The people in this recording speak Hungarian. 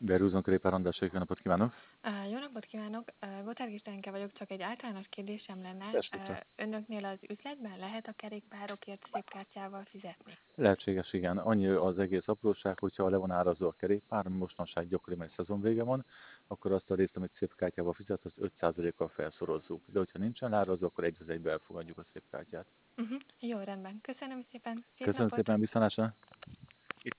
Verúzon Körépár András, jó napot kívánok! Jó napot kívánok! Gotár Krisztánka vagyok, csak egy általános kérdésem lenne. Tessék csak. Önöknél az üzletben lehet a kerékpárokért szép kártyával fizetni? Lehetséges, igen. Annyi az egész apróság, hogyha le van árazva a kerékpár, mostanság gyakori, mert szezon vége van, akkor azt a részt, amit szép kártyával fizet, azt 5%-kal felszorozzuk. De hogyha nincsen leárazva, akkor egy az egybe elfogadjuk a szép kártyát. Jó, rendben. Köszönöm szépen. Szép Köszönöm napot! szépen, viszontlátásra!